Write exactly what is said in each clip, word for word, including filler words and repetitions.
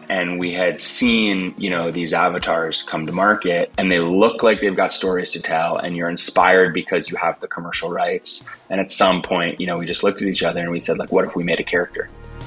and we had seen, you know, these avatars come to market, and they look like they've got stories to tell, and you're inspired because you have the commercial rights. And at some point, you know, we just looked at each other and we said, like, what if we made a character?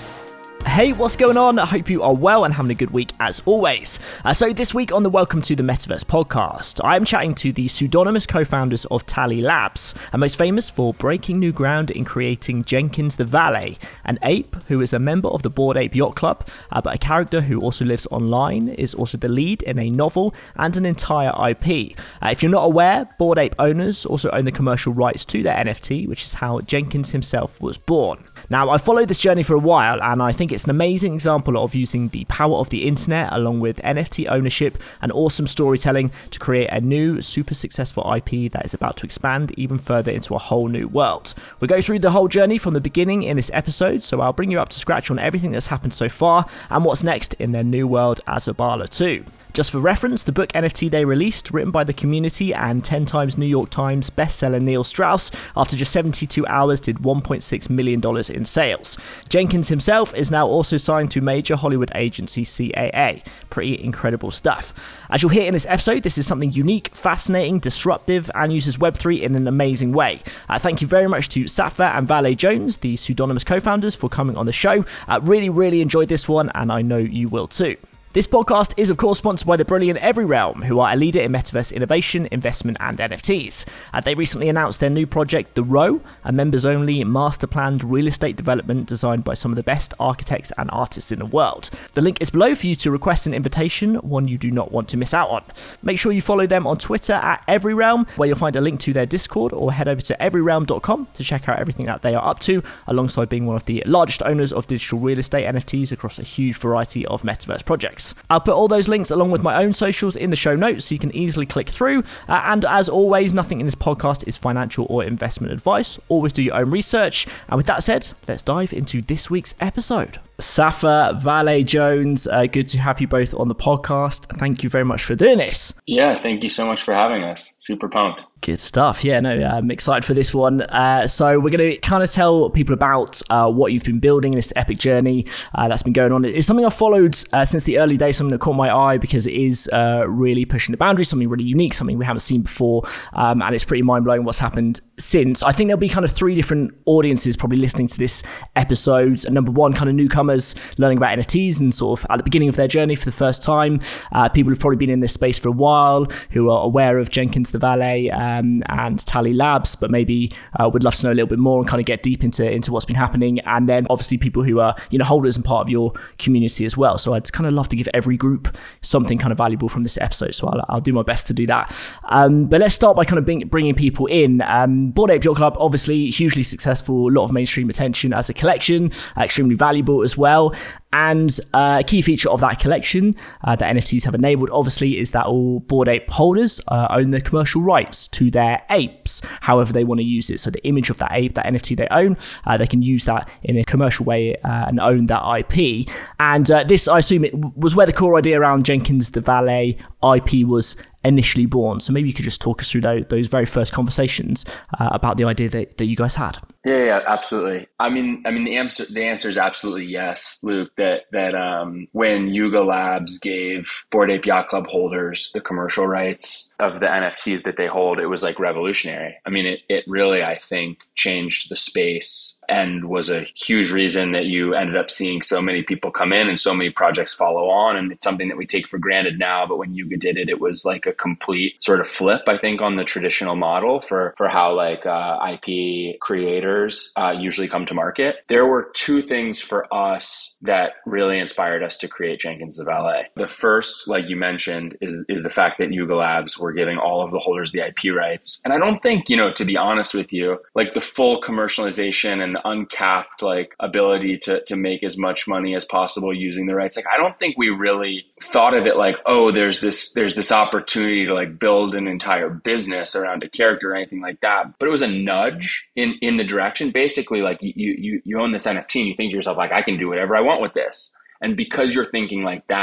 Hey, what's going on? I hope you are well and having a good week as always. Uh, so this week on the Welcome to the Metaverse podcast, I'm chatting to the pseudonymous co-founders of Tally Labs, and most famous for breaking new ground in creating Jenkins the Valet, an ape who is a member of the Bored Ape Yacht Club, uh, but a character who also lives online, is also the lead in a novel and an entire I P. Uh, if you're not aware, Bored Ape owners also own the commercial rights to their N F T, which is how Jenkins himself was born. Now, I've followed this journey for a while, and I think it's an amazing example of using the power of the internet along with N F T ownership and awesome storytelling to create a new, super successful I P that is about to expand even further into a whole new world. We'll go through the whole journey from the beginning in this episode, so I'll bring you up to scratch on everything that's happened so far and what's next in their new world as Abala two. Just for reference, the book N F T they released, written by the community and ten times New York Times bestseller Neil Strauss, after just seventy-two hours did one point six million dollars in sales. Jenkins himself is now also signed to major Hollywood agency C A A. Pretty incredible stuff. As you'll hear in this episode, this is something unique, fascinating, disruptive, and uses Web three in an amazing way. Uh, thank you very much to Safa and Valet Jones, the pseudonymous co-founders, for coming on the show. Uh, really, really enjoyed this one, and I know you will too. This podcast is, of course, sponsored by the brilliant EveryRealm, who are a leader in metaverse innovation, investment, and N F Ts. Uh, they recently announced their new project, The Row, a members-only, master-planned real estate development designed by some of the best architects and artists in the world. The link is below for you to request an invitation, one you do not want to miss out on. Make sure you follow them on Twitter at EveryRealm, where you'll find a link to their Discord, or head over to every realm dot com to check out everything that they are up to, alongside being one of the largest owners of digital real estate N F Ts across a huge variety of metaverse projects. I'll put all those links along with my own socials in the show notes so you can easily click through. Uh, and as always, nothing in this podcast is financial or investment advice. Always do your own research. And with that said, let's dive into this week's episode. Safa, Valet Jones, uh, good to have you both on the podcast. Thank you very much for doing this. Yeah, thank you so much for having us. Super pumped. Good stuff. Yeah, no, I'm excited for this one. Uh, so we're going to kind of tell people about uh, what you've been building in this epic journey uh, that's been going on. It's something I've followed uh, since the early days, something that caught my eye because it is uh, really pushing the boundaries, something really unique, something we haven't seen before. Um, and it's pretty mind-blowing what's happened since. I think there'll be kind of three different audiences probably listening to this episode. Number one, kind of newcomers learning about N F Ts and sort of at the beginning of their journey for the first time. Uh, people who've probably been in this space for a while, who are aware of Jenkins the Valet, Um, and Tally Labs, but maybe uh, would love to know a little bit more and kind of get deep into into what's been happening. And then obviously people who are, you know, holders and part of your community as well. So I'd kind of love to give every group something kind of valuable from this episode. So I'll, I'll do my best to do that. Um, but let's start by kind of bring, bringing people in. Um, Bored Ape Yacht Club, obviously hugely successful, a lot of mainstream attention as a collection, uh, extremely valuable as well. And uh, a key feature of that collection uh, that N F Ts have enabled, obviously, is that all Bored Ape holders uh, own the commercial rights to their apes, however they want to use it. So the image of that ape, that N F T they own, uh, they can use that in a commercial way uh, and own that I P. And uh, this, I assume, it was where the core idea around Jenkins the Valet I P was initially born. So maybe you could just talk us through those, those very first conversations uh, about the idea that, that you guys had. Yeah, yeah, absolutely. I mean, I mean, the answer, the answer is absolutely yes, Luke. That that um, when Yuga Labs gave Bored Ape Yacht Club holders the commercial rights of the N F Ts that they hold, it was like revolutionary. I mean, it it really, I think, changed the space and was a huge reason that you ended up seeing so many people come in and so many projects follow on. And it's something that we take for granted now, but when Yuga did it, it was like a complete sort of flip, I think, on the traditional model for for how like uh, I P creators Uh, usually come to market. There were two things for us that really inspired us to create Jenkins the Valet. The first, like you mentioned, is is the fact that Yuga Labs were giving all of the holders the I P rights. And I don't think, you know, to be honest with you, like the full commercialization and the uncapped like ability to to make as much money as possible using the rights. Like I don't think we really thought of it like, oh, there's this there's this opportunity to like build an entire business around a character or anything like that. But it was a nudge in in the direction. Basically, like you you you own this N F T and you think to yourself like, I can do whatever I want with this. And because you're thinking like that,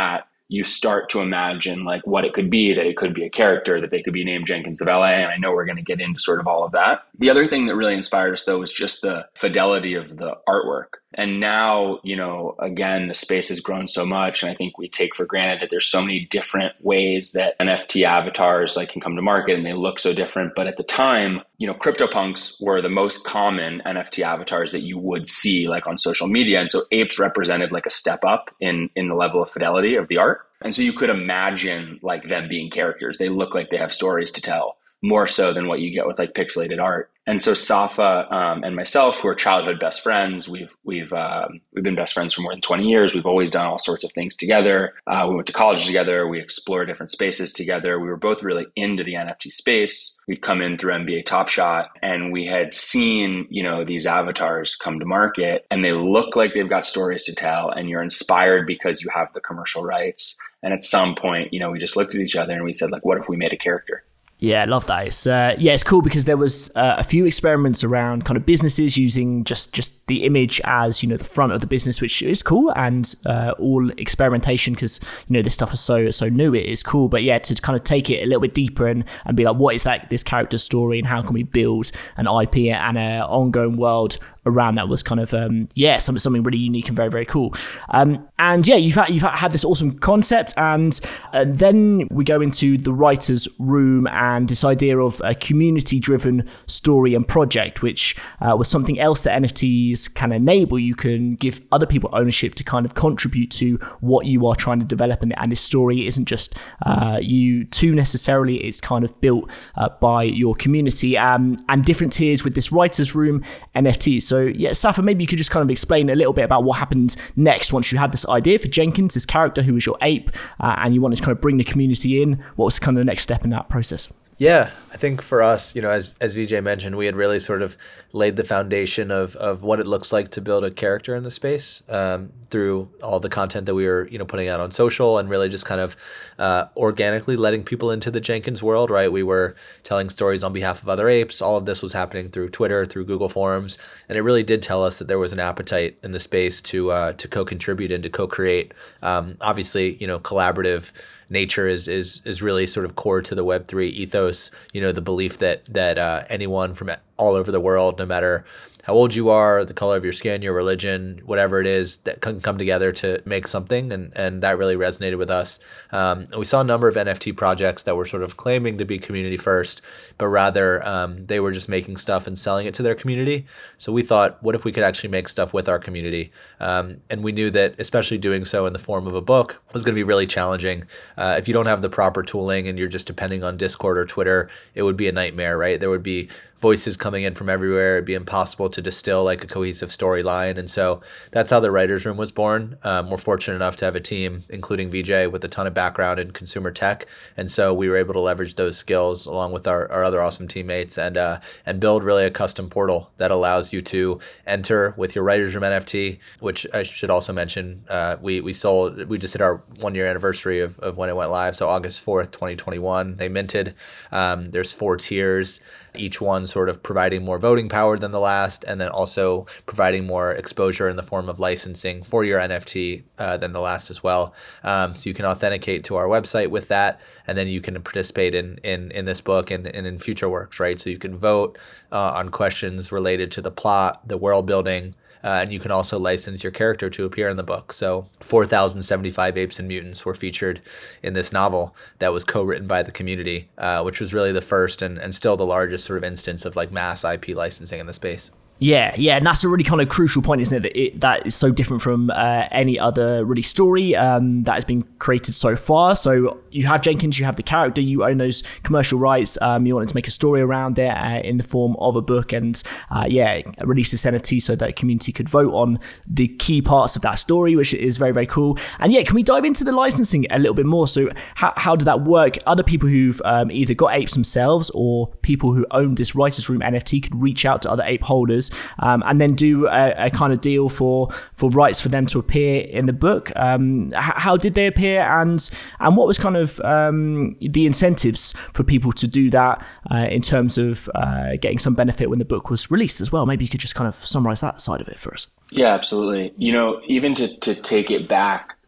you start to imagine like what it could be, that it could be a character, that they could be named Jenkins the Valet. And I know we're going to get into sort of all of that. The other thing that really inspired us, though, was just the fidelity of the artwork. And now, you know, again, the space has grown so much. And I think we take for granted that there's so many different ways that N F T avatars like can come to market, and they look so different. But at the time, you know, CryptoPunks were the most common N F T avatars that you would see like on social media. And so apes represented like a step up in, in the level of fidelity of the art. And so you could imagine like them being characters. They look like they have stories to tell, more so than what you get with like pixelated art. And so Safa um, and myself, who are childhood best friends, we've we've um, we've been best friends for more than twenty years. We've always done all sorts of things together. Uh, we went to college together. We explored different spaces together. We were both really into the N F T space. We'd come in through N B A Top Shot, and we had seen, you know, these avatars come to market, and they look like they've got stories to tell, and you're inspired because you have the commercial rights. And at some point, you know, we just looked at each other and we said, like, what if we made a character? Yeah, I love that. It's uh, yeah, it's cool because there was uh, a few experiments around kind of businesses using just just the image as, you know, the front of the business, which is cool, and uh, all experimentation because, you know, this stuff is so so new. It is cool, but yeah, to kind of take it a little bit deeper and, and be like, what is that this character's story, and how can we build an I P and an ongoing world around that was kind of um yeah something something really unique and very very cool. Um and yeah, you've had you've had this awesome concept, and uh, then we go into the writer's room and this idea of a community driven story and project, which uh, was something else that N F Ts can enable. You can give other people ownership to kind of contribute to what you are trying to develop, and, and this story isn't just uh you two necessarily. It's kind of built uh, by your community, um and different tiers with this writer's room N F Ts. So yeah, Safa, maybe you could just kind of explain a little bit about what happened next once you had this idea for Jenkins, this character who was your ape, uh, and you wanted to kind of bring the community in. What was kind of the next step in that process? Yeah, I think for us, you know, as as V J mentioned, we had really sort of laid the foundation of of what it looks like to build a character in the space um, through all the content that we were, you know, putting out on social, and really just kind of uh, organically letting people into the Jenkins world, right? We were telling stories on behalf of other apes. All of this was happening through Twitter, through Google Forums, and it really did tell us that there was an appetite in the space to uh, to co-contribute and to co-create. Um, obviously, you know, collaborative nature is is is really sort of core to the Web three ethos. You know, the belief that that uh, anyone from all over the world, no matter how old you are, the color of your skin, your religion, whatever it is, that can come together to make something, and and that really resonated with us. Um, and we saw a number of N F T projects that were sort of claiming to be community first, but rather um, they were just making stuff and selling it to their community. So we thought, what if we could actually make stuff with our community? Um, and we knew that especially doing so in the form of a book was going to be really challenging. Uh, if you don't have the proper tooling and you're just depending on Discord or Twitter, it would be a nightmare, right? There would be voices coming in from everywhere. It'd be impossible to distill like a cohesive storyline. And so that's how the writer's room was born. Um, we're fortunate enough to have a team, including V J, with a ton of background in consumer tech. And so we were able to leverage those skills along with our, our other awesome teammates and uh, and build really a custom portal that allows you to enter with your writer's room N F T, which I should also mention, uh, we, we sold, we just hit our one year anniversary of, of when it went live. So August fourth, twenty twenty-one, they minted. Um, there's four tiers, each one sort of providing more voting power than the last, and then also providing more exposure in the form of licensing for your N F T uh, than the last as well. Um, so you can authenticate to our website with that, and then you can participate in in, in this book and, and in future works, right? So you can vote uh, on questions related to the plot, the world building, Uh, and you can also license your character to appear in the book. So four thousand seventy-five apes and mutants were featured in this novel that was co-written by the community, uh, which was really the first and, and still the largest sort of instance of like mass I P licensing in the space. Yeah, yeah, and that's a really kind of crucial point, isn't it? That it, that is so different from uh, any other really story um, that has been created so far. So you have Jenkins, you have the character, you own those commercial rights. Um, you wanted to make a story around it uh, in the form of a book, and uh, yeah, release this N F T so that the community could vote on the key parts of that story, which is very, very cool. And yeah, can we dive into the licensing a little bit more? So how how did that work? Other people who've um, either got apes themselves or people who own this writer's room N F T could reach out to other ape holders Um, and then do a, a kind of deal for for rights for them to appear in the book. Um, h- how did they appear, and and what was kind of um, the incentives for people to do that uh, in terms of uh, getting some benefit when the book was released as well? Maybe you could just kind of summarize that side of it for us. Yeah, absolutely. You know, even to, to take it back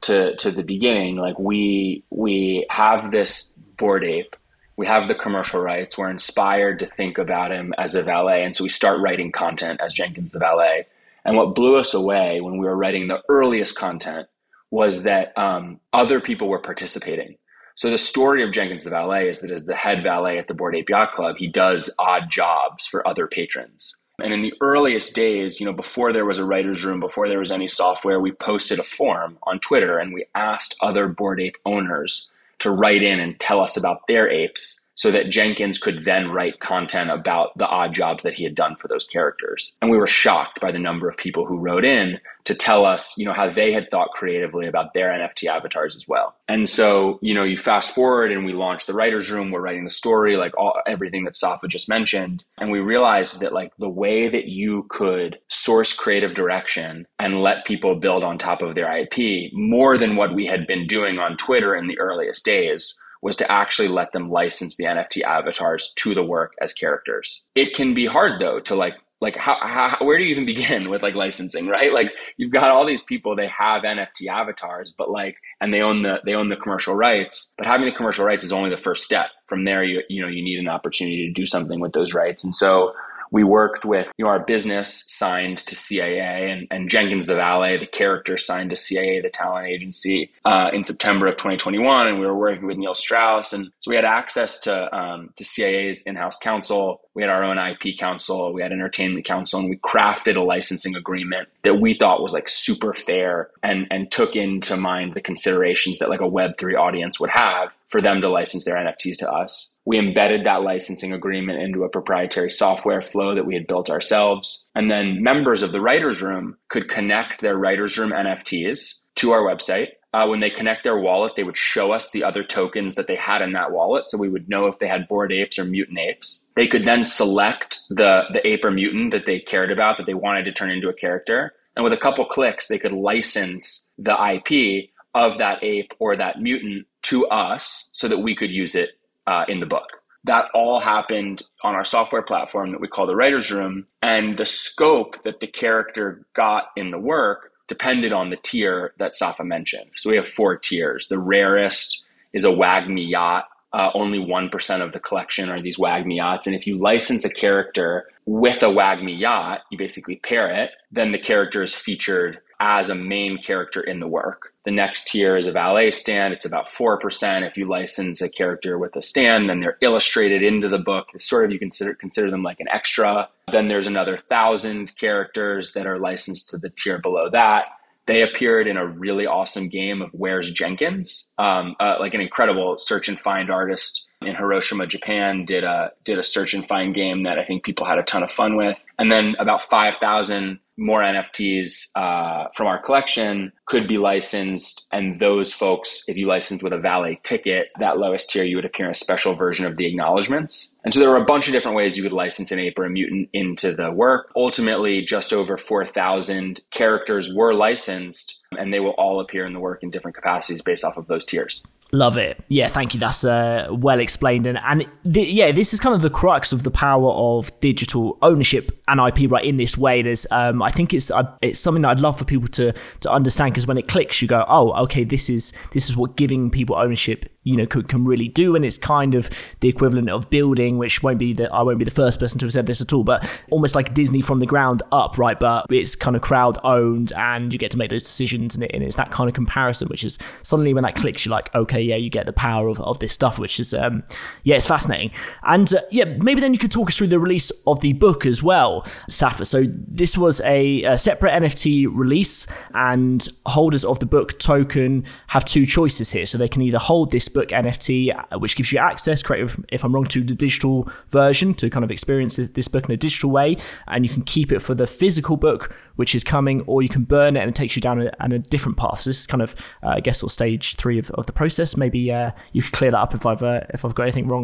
to to the beginning, like we we have this Bored Ape, we have the commercial rights, we're inspired to think about him as a valet, and so we start writing content as Jenkins the valet. And what blew us away when we were writing the earliest content was that um, other people were participating. So the story of Jenkins the valet is that as the head valet at the Bored Ape Yacht Club, he does odd jobs for other patrons. And in the earliest days, you know, before there was a writer's room, before there was any software, we posted a forum on Twitter and we asked other Bored Ape owners to write in and tell us about their apes so that Jenkins could then write content about the odd jobs that he had done for those characters. And we were shocked by the number of people who wrote in to tell us, you know, how they had thought creatively about their N F T avatars as well. And so, you know, you fast forward and we launched the writer's room, we're writing the story, like all everything that Safa just mentioned. And we realized that like the way that you could source creative direction and let people build on top of their I P more than what we had been doing on Twitter in the earliest days was to actually let them license the N F T avatars to the work as characters. It can be hard though to like, like how, how, where do you even begin with like licensing, right? Like you've got all these people, they have N F T avatars, but like, and they own the, they own the commercial rights, but having the commercial rights is only the first step. From there, you, you know, you need an opportunity to do something with those rights. And so we worked with, you know, our business signed to C A A and, and Jenkins the valet, the character signed to C A A, the talent agency, uh, in September of twenty twenty-one. And we were working with Neil Strauss. And so we had access to, um, to C A A's in-house counsel. We had our own I P counsel. We had entertainment counsel, and we crafted a licensing agreement that we thought was like super fair and, and took into mind the considerations that like a Web three audience would have for them to license their N F Ts to us. We embedded that licensing agreement into a proprietary software flow that we had built ourselves. And then members of the writer's room could connect their writer's room N F Ts to our website. Uh, when they connect their wallet, they would show us the other tokens that they had in that wallet. So we would know if they had Bored Apes or mutant apes. They could then select the, the ape or mutant that they cared about, that they wanted to turn into a character. And with a couple clicks, they could license the I P of that ape or that mutant to us so that we could use it uh, in the book. That all happened on our software platform that we call the writer's room. And the scope that the character got in the work depended on the tier that Safa mentioned. So we have four tiers. The rarest is a WAGMI yacht. Uh, only one percent of the collection are these WAGMI yachts. And if you license a character with a WAGMI yacht, you basically pair it, then the character is featured as a main character in the work. The next tier is a valet stand. It's about four percent. If you license a character with a stand, then they're illustrated into the book. It's sort of, you consider consider them like an extra. Then there's another thousand characters that are licensed to the tier below that. They appeared in a really awesome game of Where's Jenkins? Um, uh, like an incredible search and find artist in Hiroshima, Japan, did a did a search and find game that I think people had a ton of fun with. And then about five thousand more N F Ts uh, from our collection could be licensed. And those folks, if you licensed with a valet ticket, that lowest tier, you would appear in a special version of the acknowledgements. And so there were a bunch of different ways you could license an ape or a mutant into the work. Ultimately, just over four thousand characters were licensed, and they will all appear in the work in different capacities based off of those tiers. Love it. Yeah, thank you. That's uh, well explained. And, and th- yeah, this is kind of the crux of the power of digital ownership and I P right in this way. There's, um, I think it's uh, it's something that I'd love for people to to understand, because when it clicks, you go, oh, okay, this is this is what giving people ownership, you know, can, can really do. And it's kind of the equivalent of building, which won't be the, I won't be the first person to have said this at all, but almost like Disney from the ground up, right? But it's kind of crowd owned and you get to make those decisions, and, it, and it's that kind of comparison, which is suddenly when that clicks, you're like, okay, yeah, you get the power of, of this stuff, which is, um, yeah, it's fascinating. And uh, yeah, maybe then you could talk us through the release of the book as well, Safa. So this was a, a separate N F T release, and holders of the book token have two choices here. So they can either hold this book N F T, which gives you access, correct if, if I'm wrong, to the digital version to kind of experience this, this book in a digital way, and you can keep it for the physical book, which is coming, or you can burn it and it takes you down a, a different path. So this is kind of, uh, I guess, sort of stage three of, of the process. Maybe uh, you could clear that up if I've uh, if I've got anything wrong there.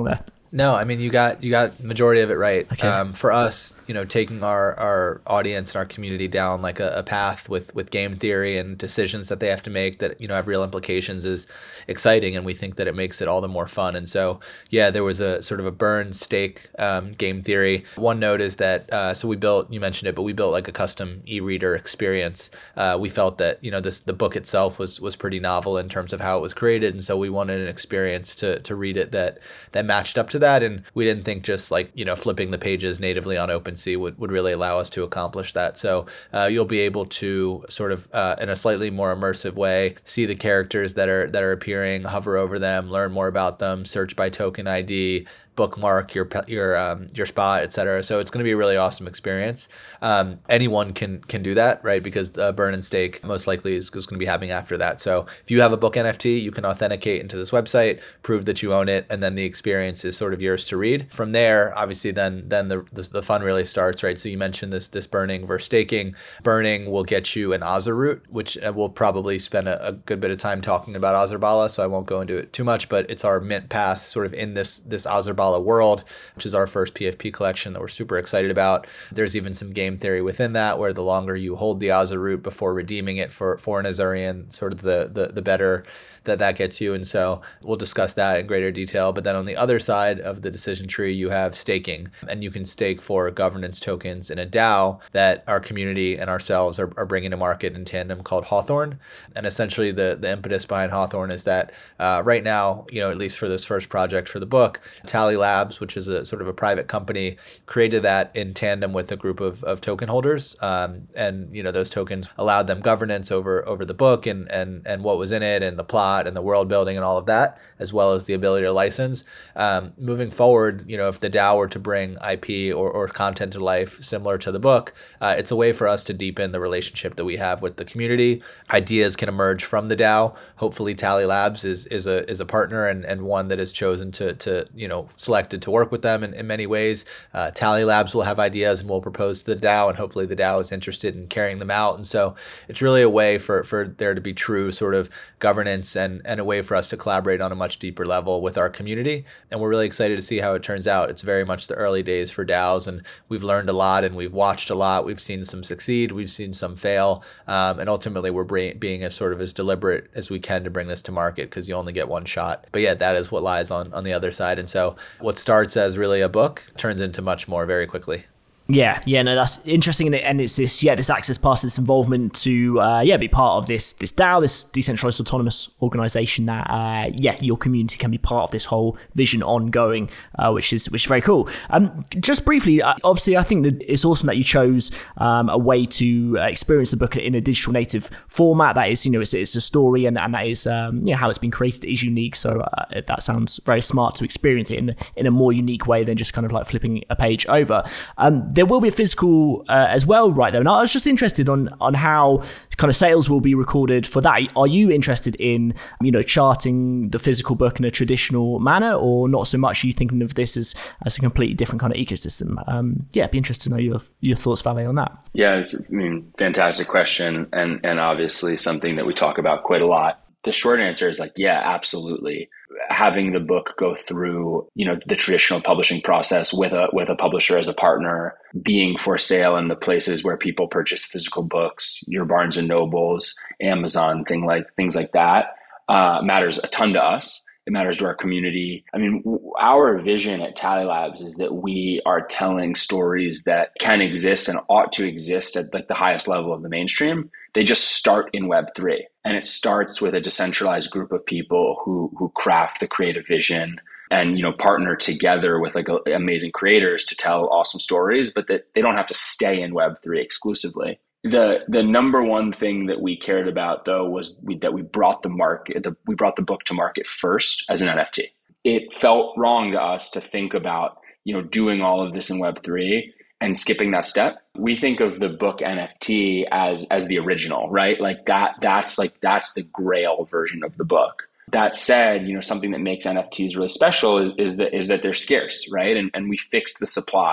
No, I mean you got you got majority of it right. Okay. Um, for us, you know, taking our, our audience and our community down like a, a path with, with game theory and decisions that they have to make that you know have real implications is exciting, and we think that it makes it all the more fun. And so, yeah, there was a sort of a burn stake um, game theory. One note is that uh, so we built, you mentioned it, but we built like a custom e-reader experience. Uh, we felt that you know this the book itself was was pretty novel in terms of how it was created, and so we wanted an experience to to read it that that matched up to that, and we didn't think just like you know flipping the pages natively on OpenSea would, would really allow us to accomplish that. So uh, you'll be able to sort of uh, in a slightly more immersive way see the characters that are that are appearing, hover over them, learn more about them, search by token I D, bookmark your your um, your spot, et cetera. So it's going to be a really awesome experience. Um, anyone can can do that, right? Because uh, burn and stake most likely is, is going to be happening after that. So if you have a book N F T, you can authenticate into this website, prove that you own it, and then the experience is sort of yours to read. From there, obviously, then then the the, the fun really starts, right? So you mentioned this this burning versus staking. Burning will get you an Author route, which we'll probably spend a, a good bit of time talking about Author so I won't go into it too much. But it's our mint pass sort of in this this Author world, which is our first P F P collection that we're super excited about. There's even some game theory within that, where the longer you hold the Author route before redeeming it for, for an Azurian, sort of the, the, the better that that gets you. And so we'll discuss that in greater detail. But then on the other side of the decision tree, you have staking, and you can stake for governance tokens in a DAO that our community and ourselves are, are bringing to market in tandem called Hawthorne. And essentially the, the impetus behind Hawthorne is that uh, right now, you know, at least for this first project for the book, Tally Labs, which is a sort of a private company, created that in tandem with a group of, of token holders. Um, and, you know, those tokens allowed them governance over, over the book and, and, and what was in it and the plot and the world building and all of that, as well as the ability to license. Um, moving forward, you know, if the DAO were to bring I P or, or content to life similar to the book, uh, it's a way for us to deepen the relationship that we have with the community. Ideas can emerge from the DAO. Hopefully Tally Labs is is a is a partner and, and one that is chosen to to you know selected to work with them in, in many ways. Uh, Tally Labs will have ideas and will propose to the DAO, and hopefully the DAO is interested in carrying them out. And so it's really a way for for there to be true sort of governance and, and a way for us to collaborate on a much deeper level with our community. And we're really excited to see how it turns out. It's very much the early days for DAOs, and we've learned a lot and we've watched a lot. We've seen some succeed, we've seen some fail, um, and ultimately we're bring, being as sort of as deliberate as we can to bring this to market, because you only get one shot. But yeah, that is what lies on, on the other side. And so what starts as really a book turns into much more very quickly. Yeah, yeah, no, that's interesting, and, it, and it's this, yeah, this access pass, this involvement to, uh, yeah, be part of this, this DAO, this decentralized autonomous organization that, uh, yeah, your community can be part of this whole vision ongoing, uh, which is which is very cool. Um, just briefly, uh, obviously, I think that it's awesome that you chose um, a way to uh, experience the book in a digital native format. That is, you know, it's, it's a story, and, and that is, um, you know, how it's been created is unique. So uh, that sounds very smart to experience it in in a more unique way than just kind of like flipping a page over. Um, There will be a physical uh, as well, right there. And I was just interested on on how kind of sales will be recorded for that. Are you interested in, you know, charting the physical book in a traditional manner, or not so much? Are you thinking of this as, as a completely different kind of ecosystem? Um, yeah, I'd be interested to know your your thoughts, Valet, on that. Yeah, it's I mean, fantastic question, and and obviously something that we talk about quite a lot. The short answer is like, yeah, absolutely. Having the book go through, you know, the traditional publishing process with a with a publisher as a partner, being for sale in the places where people purchase physical books, your Barnes and Nobles, Amazon, thing like things like that, uh, matters a ton to us. It matters to our community. I mean, our vision at Tally Labs is that we are telling stories that can exist and ought to exist at like the highest level of the mainstream. They just start in Web three. And it starts with a decentralized group of people who who craft the creative vision and, you know, partner together with like a, amazing creators to tell awesome stories, but that they don't have to stay in Web three exclusively. The the number one thing that we cared about, though, was we, that we brought the market, the, we brought the book to market first as an N F T. It felt wrong to us to think about, you know, doing all of this in Web three and skipping that step. We think of the book N F T as as the original, right? Like that that's like that's the grail version of the book. That said, you know, something that makes N F Ts really special is is that is that they're scarce, right? And and we fixed the supply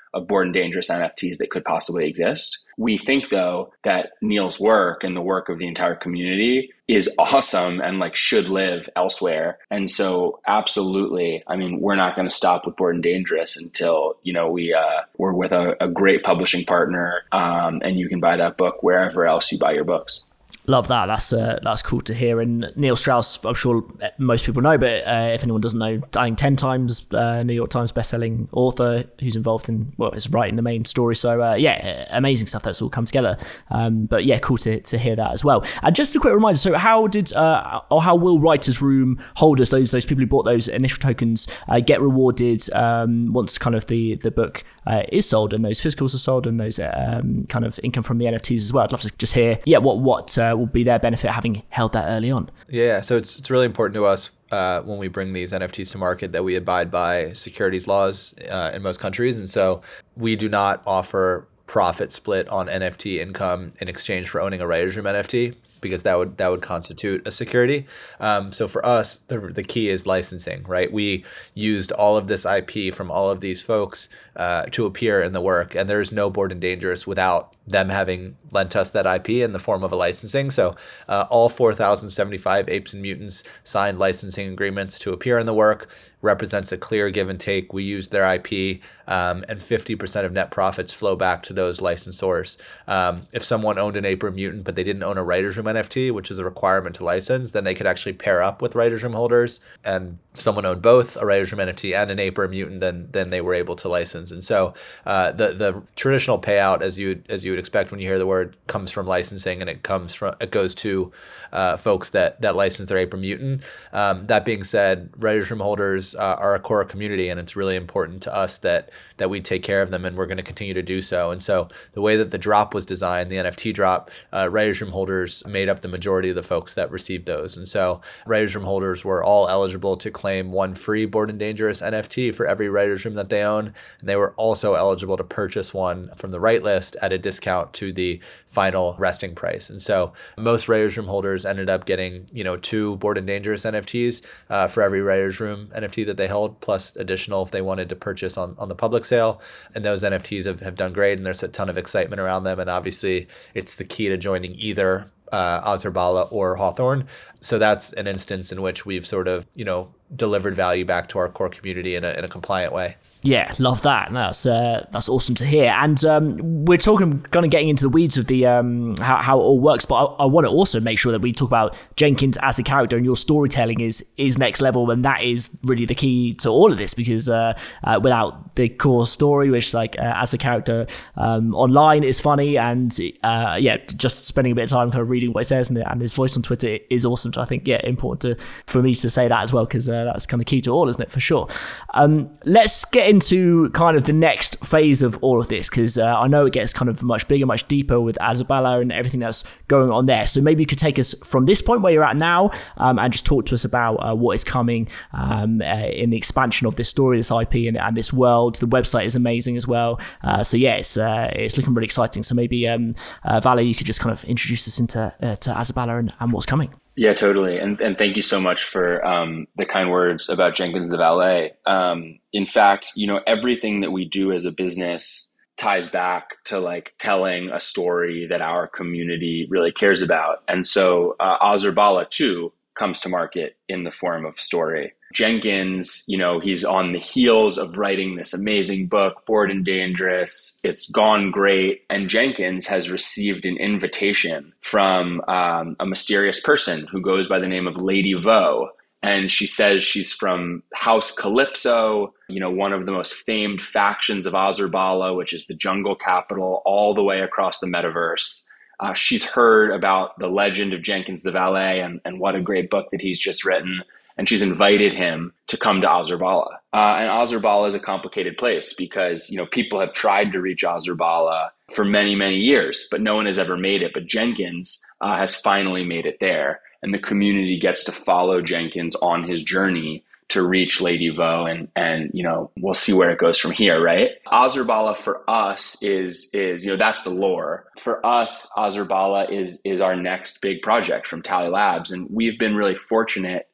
of Bored and Dangerous N F Ts that could possibly exist. We think, though, that Neil's work and the work of the entire community is awesome and like should live elsewhere. And so absolutely, I mean, we're not going to stop with Bored and Dangerous until, you know, we, uh, we're with a, a great publishing partner um, and you can buy that book wherever else you buy your books. Love that. That's uh, that's cool to hear. And Neil Strauss, I'm sure most people know, but uh, if anyone doesn't know, I think ten times uh, New York Times bestselling author who's involved in, well, is writing the main story. So uh, yeah, amazing stuff that's all come together. Um, but yeah, cool to, to hear that as well. And just a quick reminder, so how did, uh, or how will Writers Room holders, those those people who bought those initial tokens, uh, get rewarded um, once kind of the, the book uh, is sold and those physicals are sold and those um, kind of income from the N F Ts as well? I'd love to just hear, yeah, what, what uh, will be their benefit having held that early on. Yeah, so it's it's really important to us uh, when we bring these N F Ts to market that we abide by securities laws uh, in most countries. And so we do not offer profit split on N F T income in exchange for owning a Writers Room N F T, because that would that would constitute a security. Um, so for us, the the key is licensing, right? We used all of this I P from all of these folks uh, to appear in the work, and there's no Bored and Dangerous without them having lent us that I P in the form of a licensing. So uh, all four thousand seventy-five Apes and Mutants signed licensing agreements to appear in the work. Represents a clear give and take. We use their I P, um, and fifty percent of net profits flow back to those licensors. Um, if someone owned an Ape or Mutant, but they didn't own a Writers Room N F T, which is a requirement to license, then they could actually pair up with Writers Room holders. And if someone owned both a Writers Room N F T and an Ape or Mutant, then then they were able to license. And so uh, the the traditional payout, as you as you would expect when you hear the word, comes from licensing, and it comes from it goes to uh, folks that that license their Ape or Mutant. Um, that being said, Writers Room holders uh, are a core community, and it's really important to us that that we take care of them, and we're going to continue to do so. And so the way that the drop was designed, the N F T drop, uh, Writers Room holders made up the majority of the folks that received those. And so Writers Room holders were all eligible to claim one free Bored and Dangerous N F T for every Writers Room that they own. And they were also eligible to purchase one from the Write List at a discount to the final resting price. And so most Writers Room holders ended up getting, you know, two Bored and Dangerous N F Ts uh, for every Writers Room N F T that they held, plus additional if they wanted to purchase on, on the public sale. And those N F Ts have, have done great, and there's a ton of excitement around them. And obviously it's the key to joining either uh, Azurbala or Hawthorne. So that's an instance in which we've sort of, you know, delivered value back to our core community in a, in a compliant way. Yeah, love that. That's uh, that's awesome to hear. And um, we're talking, kind of getting into the weeds of the um, how, how it all works. But I, I want to also make sure that we talk about Jenkins as a character, and your storytelling is is next level, and that is really the key to all of this. Because uh, uh, without the core story, which like uh, as a character um, online is funny, and uh, yeah, just spending a bit of time kind of reading what he says and, and his voice on Twitter is awesome. So I think yeah, important to for me to say that as well, because uh, that's kind of key to all, isn't it? For sure. Um, let's get into kind of the next phase of all of this, because uh, I know it gets kind of much bigger, much deeper with Azurbala and everything that's going on there. So maybe you could take us from this point where you're at now um, and just talk to us about uh, what is coming um, uh, in the expansion of this story, this I P, and, and this world. The website is amazing as well. Uh, so yeah, it's uh, it's looking really exciting. So maybe um, uh, Vale, you could just kind of introduce us into uh, to Azurbala and, and what's coming. Yeah, totally. And and thank you so much for um, the kind words about Jenkins the Valet. Um, in fact, you know, everything that we do as a business ties back to like telling a story that our community really cares about. And so uh, Azurbala too comes to market in the form of story. Jenkins, you know, he's on the heels of writing this amazing book, Bored and Dangerous. It's gone great. And Jenkins has received an invitation from um, a mysterious person who goes by the name of Lady Vo. And she says she's from House Calypso, you know, one of the most famed factions of Azurbala, which is the jungle capital all the way across the metaverse. Uh, she's heard about the legend of Jenkins the Valet and, and what a great book that he's just written. And she's invited him to come to Azurbala. Uh, and Azurbala is a complicated place because, you know, people have tried to reach Azurbala for many, many years, but no one has ever made it. But Jenkins uh, has finally made it there. And the community gets to follow Jenkins on his journey to reach Lady Vo, and and you know, we'll see where it goes from here, right? Azurbala for us is is you know, that's the lore. For us, Azurbala is is our next big project from Tally Labs, and we've been really fortunate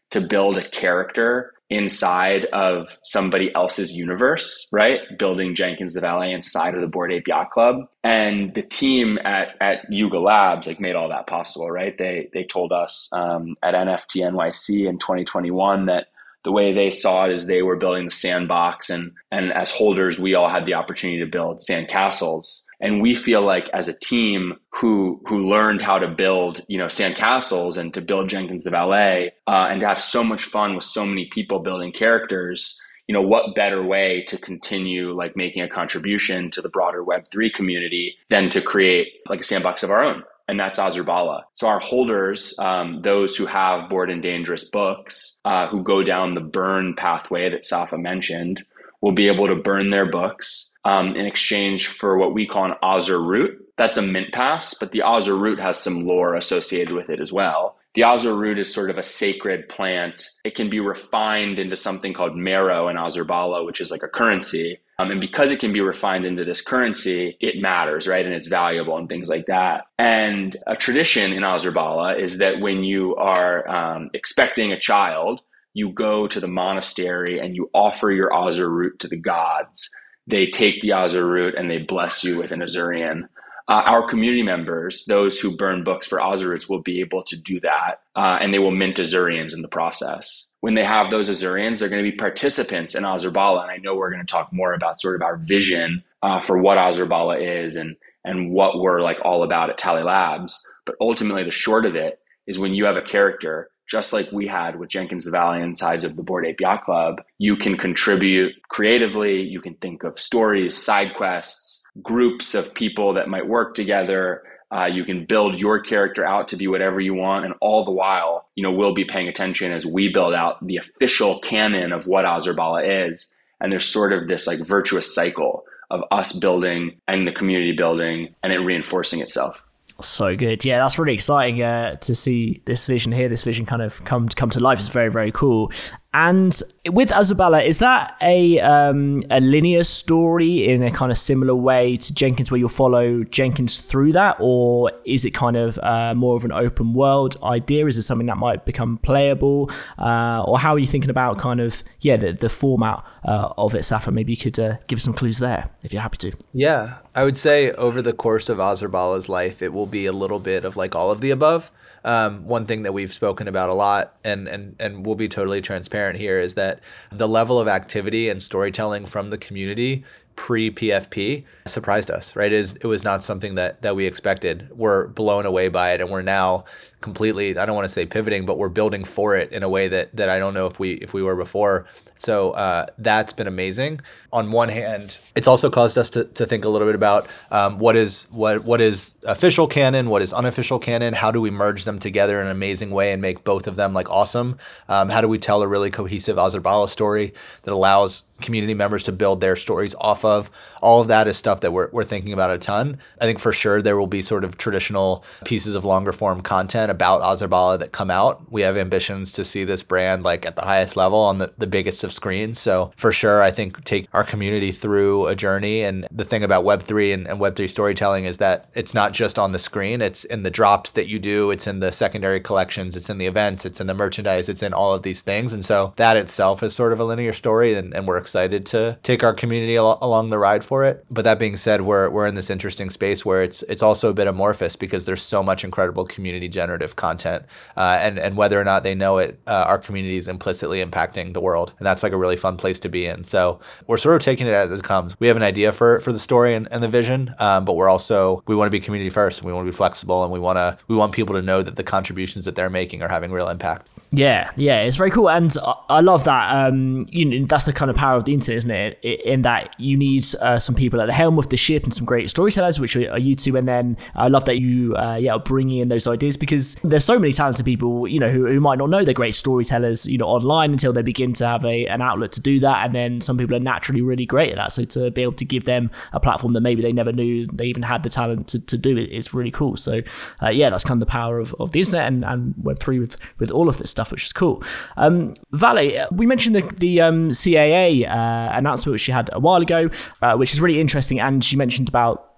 to build a character inside of somebody else's universe, right? Building Jenkins the Valet inside of the Bored Ape Yacht Club. And the team at, at Yuga Labs like made all that possible, right? They they told us um, at N F T N Y C in twenty twenty-one that the way they saw it is they were building the sandbox, and and as holders, we all had the opportunity to build sand castles. And we feel like as a team who who learned how to build, you know, sand castles and to build Jenkins the Valet, uh, and to have so much fun with so many people building characters, you know, what better way to continue like making a contribution to the broader Web three community than to create like a sandbox of our own? And that's Azurbala. So our holders, um, those who have Bored and Dangerous books, uh, who go down the burn pathway that Safa mentioned, will be able to burn their books um, in exchange for what we call an Azur root. That's a mint pass, but the Azur root has some lore associated with it as well. The Azur root is sort of a sacred plant. It can be refined into something called marrow in Azurbala, which is like a currency. Um, and because it can be refined into this currency, it matters, right? And it's valuable and things like that. And a tradition in Azurbala is that when you are um, expecting a child, you go to the monastery and you offer your Azur root to the gods. They take the Azur root and they bless you with an Azurian. Uh, our community members, those who burn books for Azur roots, will be able to do that, uh, and they will mint Azurians in the process. When they have those Azurians, they're going to be participants in Azurbala, and I know we're going to talk more about sort of our vision uh, for what Azurbala is and and what we're like all about at Tally Labs. But ultimately, the short of it is when you have a character, just like we had with Jenkins the Valet inside of the Bored Ape Yacht Club, you can contribute creatively. You can think of stories, side quests, groups of people that might work together. Uh, you can build your character out to be whatever you want. And all the while, you know, we'll be paying attention as we build out the official canon of what Azurbala is. And there's sort of this like virtuous cycle of us building and the community building and it reinforcing itself. So good. Yeah, that's really exciting uh, to see this vision here, this vision kind of come, come to life. It's very, very cool. And with Azurbala, is that a um, a linear story in a kind of similar way to Jenkins, where you'll follow Jenkins through that? Or is it kind of uh, more of an open world idea? Is it something that might become playable? Uh, or how are you thinking about kind of, yeah, the, the format uh, of it, Safa? Maybe you could uh, give us some clues there, if you're happy to. Yeah, I would say over the course of Azurbala's life, it will be a little bit of like all of the above. Um, one thing that we've spoken about a lot, and, and, and we'll be totally transparent here, is that the level of activity and storytelling from the community pre-P F P surprised us, right? It, is, it was not something that, that we expected. We're blown away by it, and we're now completely, I don't want to say pivoting, but we're building for it in a way that that I don't know if we if we were before. So uh, that's been amazing. On one hand, it's also caused us to, to think a little bit about um, what is what what is official canon, what is unofficial canon, how do we merge them together in an amazing way and make both of them like awesome? Um, how do we tell a really cohesive Azurbala story that allows community members to build their stories off of? All of that is stuff that we're, we're thinking about a ton. I think for sure there will be sort of traditional pieces of longer form content about Azurbala that come out. We have ambitions to see this brand like at the highest level on the, the biggest of screens. So for sure, I think take our community through a journey. And the thing about Web three and, and Web three storytelling is that it's not just on the screen, it's in the drops that you do, it's in the secondary collections, it's in the events, it's in the merchandise, it's in all of these things. And so that itself is sort of a linear story, and, and we're excited to take our community al- along the ride for it. But that being said, we're we're in this interesting space where it's it's also a bit amorphous because there's so much incredible community generative content, uh, and and whether or not they know it, uh, our community is implicitly impacting the world, and that's like a really fun place to be in. So we're sort of taking it as it comes. We have an idea for for the story and, and the vision, um, but we're also we want to be community first. We want to be flexible, and we want to we want people to know that the contributions that they're making are having real impact. Yeah, yeah, it's very cool, and I love that. Um, you know, that's the kind of power of the internet, isn't it? In that you need uh, some people at the helm of the ship and some great storytellers, which are you two. And then I love that you, uh, yeah, are bringing in those ideas, because there's so many talented people, you know, who, who might not know they're great storytellers, you know, online until they begin to have a an outlet to do that. And then some people are naturally really great at that. So to be able to give them a platform that maybe they never knew they even had the talent to, to do it is really cool. So uh, yeah, that's kind of the power of, of the internet and, and Web three with with all of this stuff, which is cool. Um, Valet, we mentioned the, the um, C A A uh, announcement which she had a while ago, uh, which is really interesting. And she mentioned about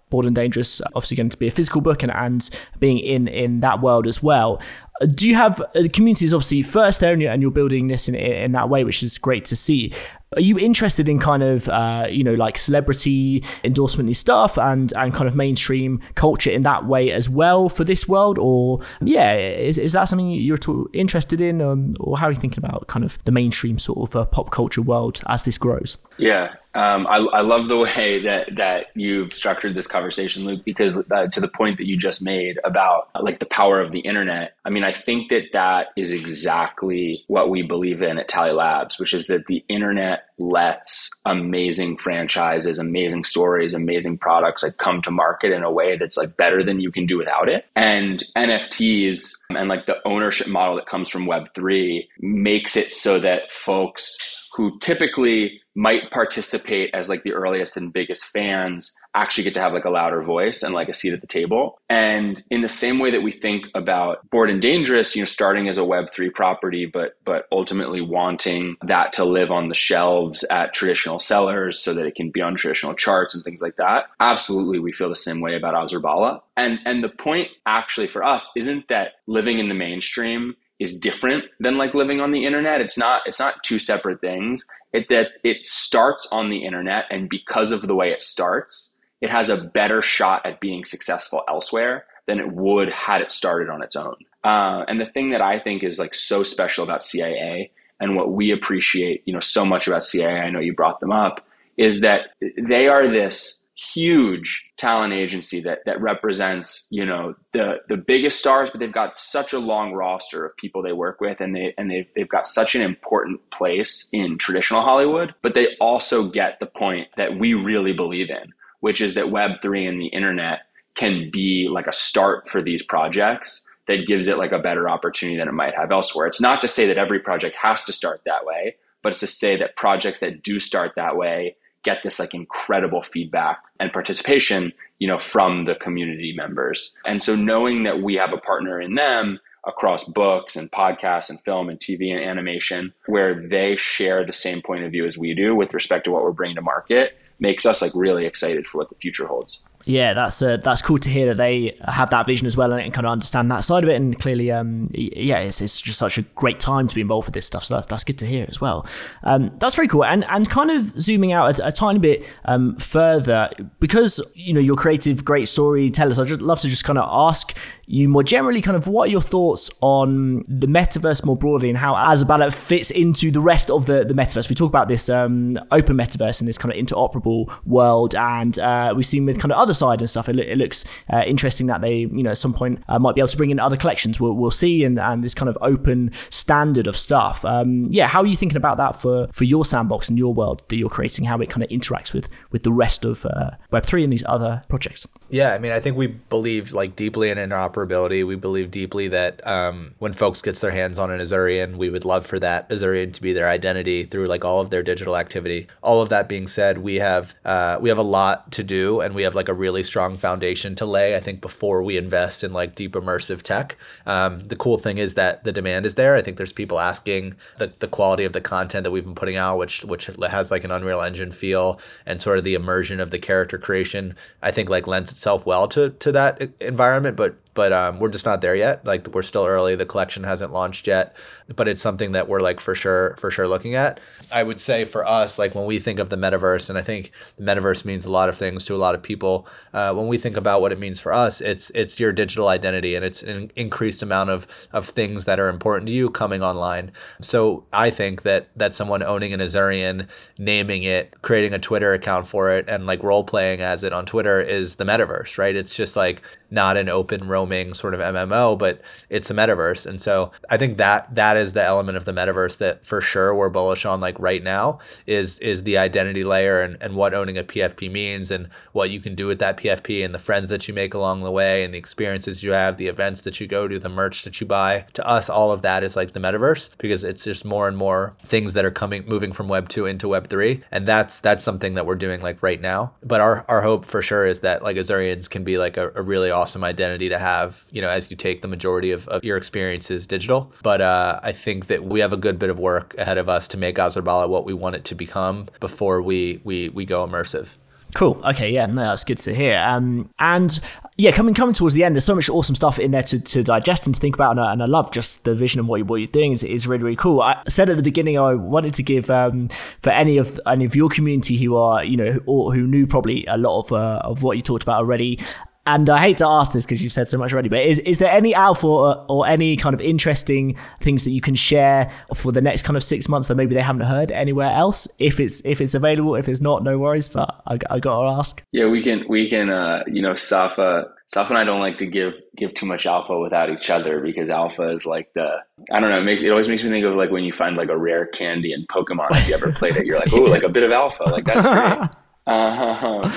Bored and Dangerous, obviously going to be a physical book, and, and being in, in that world as well. Do you have, uh, the community is obviously first there, and you're, and you're building this in, in that way, which is great to see. Are you interested in kind of, uh, you know, like celebrity endorsement stuff and, and kind of mainstream culture in that way as well for this world? Or, yeah, is, is that something you're interested in? Um, or how are you thinking about kind of the mainstream sort of uh, pop culture world as this grows? Yeah. Um, I, I love the way that, that you've structured this conversation, Luke, because uh, to the point that you just made about uh, like the power of the internet. I mean, I think that that is exactly what we believe in at Tally Labs, which is that the internet lets amazing franchises, amazing stories, amazing products like come to market in a way that's like better than you can do without it. And N F Ts and like the ownership model that comes from Web three makes it so that folks who typically might participate as like the earliest and biggest fans actually get to have like a louder voice and like a seat at the table. And in the same way that we think about Bored and Dangerous, you know, starting as a Web three property, but but ultimately wanting that to live on the shelves at traditional sellers so that it can be on traditional charts and things like that. Absolutely, we feel the same way about Azurbala. And and the point actually for us isn't that living in the mainstream is different than like living on the internet. It's not, it's not two separate things. It that it starts on the internet, and because of the way it starts, it has a better shot at being successful elsewhere than it would had it started on its own. Uh, and the thing that I think is like so special about C I A, and what we appreciate, you know, so much about C I A, I know you brought them up, is that they are this huge talent agency that that represents, you know, the the biggest stars, but they've got such a long roster of people they work with, and they and they've they've got such an important place in traditional Hollywood. But they also get the point that we really believe in, which is that Web three and the internet can be like a start for these projects that gives it like a better opportunity than it might have elsewhere. It's not to say that every project has to start that way, but it's to say that projects that do start that way get this like incredible feedback and participation, you know, from the community members. And so knowing that we have a partner in them across books and podcasts and film and T V and animation, where they share the same point of view as we do with respect to what we're bringing to market, makes us like really excited for what the future holds. Yeah, that's uh, that's cool to hear that they have that vision as well and kind of understand that side of it. And clearly, um, yeah, it's, it's just such a great time to be involved with this stuff. So that's, that's good to hear as well. Um, that's very cool. And and kind of zooming out a, a tiny bit um, further, because, you know, your creative, great storytellers, I'd just love to just kind of ask you more generally, kind of what are your thoughts on the metaverse more broadly and how Azurbala fits into the rest of the, the metaverse? We talk about this um, open metaverse and this kind of interoperable world, and uh, we've seen with kind of other side and stuff, it, lo- it looks uh, interesting that they, you know, at some point uh, might be able to bring in other collections. We'll, we'll see, and, and this kind of open standard of stuff. Um, yeah, how are you thinking about that for, for your sandbox and your world that you're creating, how it kind of interacts with, with the rest of uh, Web three and these other projects? Yeah, I mean, I think we believe like deeply in interoperability. We believe deeply that um, when folks gets their hands on an Azurian, we would love for that Azurian to be their identity through like all of their digital activity. All of that being said, we have uh, we have a lot to do, and we have like a really strong foundation to lay, I think, before we invest in like deep immersive tech. Um, the cool thing is that the demand is there. I think there's people asking the, the quality of the content that we've been putting out, which which has like an Unreal Engine feel, and sort of the immersion of the character creation, I think like lends itself well to to that environment. But but um, we're just not there yet. Like, we're still early. The collection hasn't launched yet, but it's something that we're like for sure, for sure looking at. I would say for us, like when we think of the metaverse, and I think the metaverse means a lot of things to a lot of people. Uh, when we think about what it means for us, it's it's your digital identity, and it's an increased amount of of things that are important to you coming online. So I think that that someone owning an Azurian, naming it, creating a Twitter account for it, and like role playing as it on Twitter is the metaverse, right? It's just like not an open roaming sort of M M O, but it's a metaverse. And so I think that that is the element of the metaverse that for sure we're bullish on like right now is is the identity layer, and, and what owning a P F P means, and what you can do with that P F P, and the friends that you make along the way, and the experiences you have, the events that you go to, the merch that you buy. To us, all of that is like the metaverse, because it's just more and more things that are coming, moving from Web two into Web three. And that's that's something that we're doing like right now. But our, our hope for sure is that like Azurians can be like a, a really awesome identity to have, you know, as you take the majority of, of your experiences digital. But uh, I think that we have a good bit of work ahead of us to make Azurbala what we want it to become before we we we go immersive. Cool. Okay. Yeah. No, that's good to hear. Um, and yeah, coming coming towards the end, there's so much awesome stuff in there to, to digest and to think about, and I, and I love just the vision of what, you, what you're doing is, is really really cool. I said at the beginning I wanted to give um, for any of any of your community who are you know or who knew probably a lot of uh, of what you talked about already. And I hate to ask this because you've said so much already, but is, is there any alpha or, or any kind of interesting things that you can share for the next kind of six months that maybe they haven't heard anywhere else? If it's if it's available, if it's not, no worries. But I, I got to ask. Yeah, we can we can uh, you know Safa Safa and I don't like to give give too much alpha without each other, because alpha is like the I don't know. It, makes, it always makes me think of like when you find like a rare candy in Pokemon. If you ever played it, you're like, oh, like a bit of alpha, like that's great. Uh,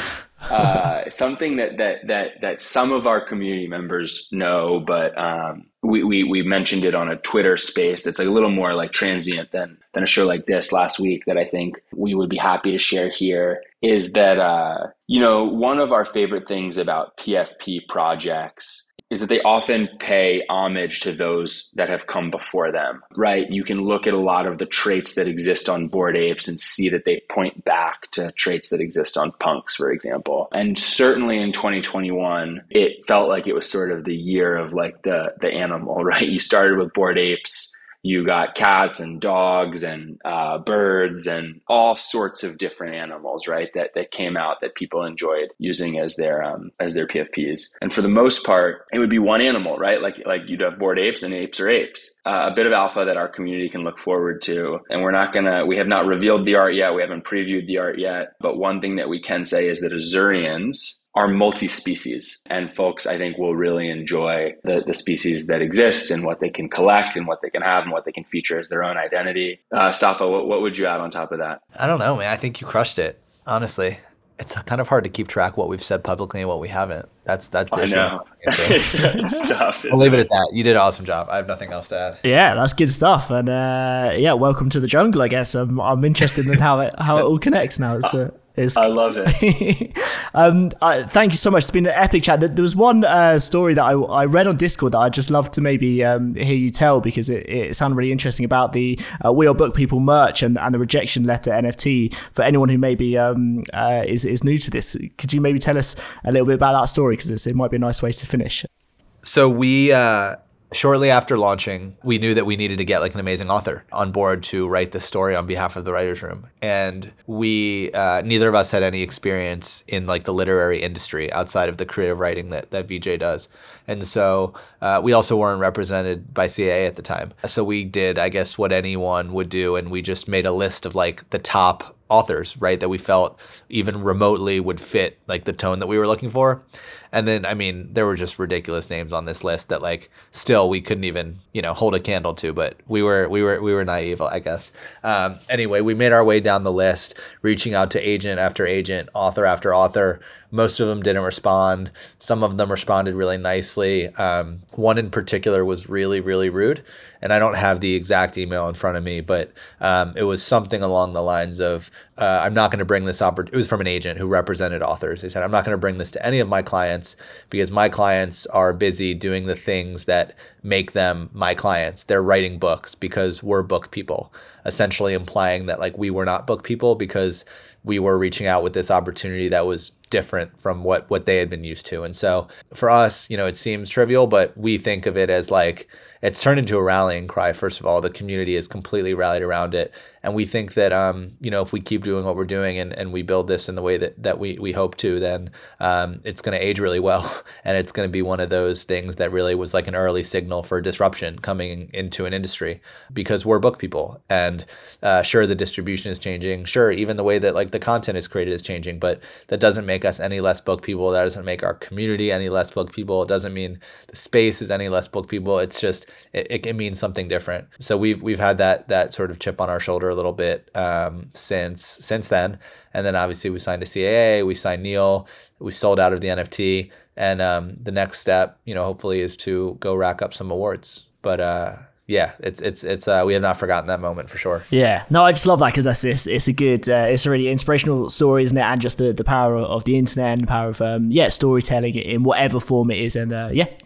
uh, something that, that, that, that some of our community members know, but, um, we, we, we mentioned it on a Twitter space that's like a little more like transient than, than a show like this last week, that I think we would be happy to share here, is that, uh, you know, one of our favorite things about P F P projects is that they often pay homage to those that have come before them, right? You can look at a lot of the traits that exist on Bored Apes and see that they point back to traits that exist on Punks, for example. And certainly in twenty twenty-one, it felt like it was sort of the year of like the, the animal, right? You started with Bored Apes. You got cats and dogs and uh, birds and all sorts of different animals, right? That that came out that people enjoyed using as their um, as their P F Ps. And for the most part, it would be one animal, right? Like like you'd have Bored Apes and apes are apes. Uh, a bit of alpha that our community can look forward to. And we're not gonna, we have not revealed the art yet. We haven't previewed the art yet. But one thing that we can say is that Azurians are multi-species, and folks I think will really enjoy the, the species that exist and what they can collect and what they can have and what they can feature as their own identity. Uh, Safa, what, what would you add on top of that? I don't know, man. I think you crushed it. Honestly, it's kind of hard to keep track what we've said publicly and what we haven't. That's that's the I issue. know. it's, it's tough. I'll leave it at that. You did an awesome job. I have nothing else to add. Yeah, that's good stuff. And uh, yeah, welcome to the jungle. I guess I'm I'm interested in how it how it all connects now. It's uh, It's, I love it. um, uh, thank you so much. It's been an epic chat. There was one uh, story that I, I read on Discord that I'd just love to maybe um, hear you tell, because it, it sounded really interesting, about the uh, We Are Book People merch and, and the rejection letter N F T for anyone who maybe um, uh, is, is new to this. Could you maybe tell us a little bit about that story? Because it might be a nice way to finish. So we... Uh... Shortly after launching, we knew that we needed to get like an amazing author on board to write the story on behalf of the writers' room. And we, uh, neither of us had any experience in like the literary industry outside of the creative writing that, that V J does. And so uh, we also weren't represented by C A A at the time. So we did, I guess, what anyone would do. And we just made a list of like the top authors, right, that we felt even remotely would fit like the tone that we were looking for. And then, I mean, there were just ridiculous names on this list that like still we couldn't even, you know, hold a candle to, but we were, we were, we were naive, I guess. Um, anyway, we made our way down the list, reaching out to agent after agent, author after author. Most of them didn't respond. Some of them responded really nicely. Um, one in particular was really, really rude. And I don't have the exact email in front of me, but um, it was something along the lines of, uh, I'm not going to bring this opportunity. It was from an agent who represented authors. He said, I'm not going to bring this to any of my clients because my clients are busy doing the things that make them my clients. They're writing books because we're book people, essentially implying that like we were not book people because we were reaching out with this opportunity that was different from what, what they had been used to. And so for us, you know, it seems trivial, but we think of it as like, it's turned into a rallying cry. First of all, the community is completely rallied around it. And we think that, um, you know, if we keep doing what we're doing and, and we build this in the way that, that we, we hope to, then um, it's going to age really well. And it's going to be one of those things that really was like an early signal for disruption coming into an industry, because we're book people. And uh, sure, the distribution is changing. Sure, even the way that like the content is created is changing, but that doesn't make us any less book people. That doesn't make our community any less book people. It doesn't mean the space is any less book people. It's just, it, it means something different. So we've, we've had that, that sort of chip on our shoulder a little bit um, since since then. And then obviously we signed a C A A, we signed Neil, we sold out of the N F T. And um, the next step, you know, hopefully is to go rack up some awards. But uh, yeah, it's it's it's uh, we have not forgotten that moment for sure. Yeah, no, I just love that because that's it's, it's a good, uh, it's a really inspirational story, isn't it? And just the, the power of the internet and the power of um, yeah storytelling in whatever form it is, and uh, yeah, just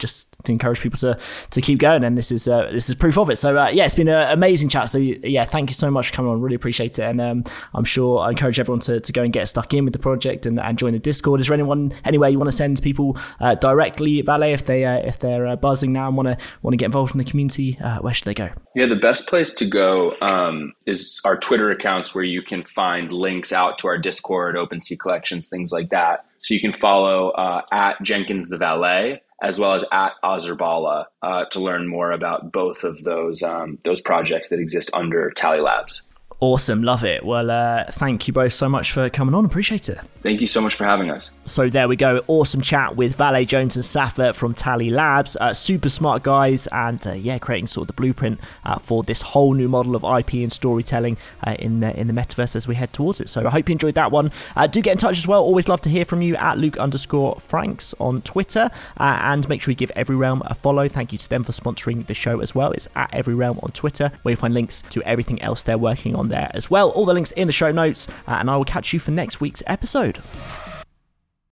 to encourage people to to keep going, and this is uh, this is proof of it. So uh, yeah, it's been an amazing chat. So yeah, thank you so much for coming on. Really appreciate it, and um, I'm sure I encourage everyone to, to go and get stuck in with the project and, and join the Discord. Is there anyone anywhere you want to send people uh, directly, Valet, if they uh, if they're uh, buzzing now and want to want to get involved in the community? Uh, where should they go? Yeah, the best place to go um, is our Twitter accounts, where you can find links out to our Discord, OpenSea collections, things like that. So you can follow uh, at Jenkins the Valet, as well as at Azerbala, uh, to learn more about both of those um, those projects that exist under Tally Labs. Awesome, love it. Well, uh, thank you both so much for coming on. Appreciate it. Thank you so much for having us. So there we go. Awesome chat with Valet Jones and Safa from Tally Labs. Uh, super smart guys, and uh, yeah, creating sort of the blueprint uh, for this whole new model of I P and storytelling uh, in the, in the metaverse as we head towards it. So I hope you enjoyed that one. Uh, do get in touch as well. Always love to hear from you at Luke underscore Franks on Twitter, uh, and make sure you give Every Realm a follow. Thank you to them for sponsoring the show as well. It's at Every Realm on Twitter, where you find links to everything else they're working on there as well. All the links in the show notes, uh, and I will catch you for next week's episode.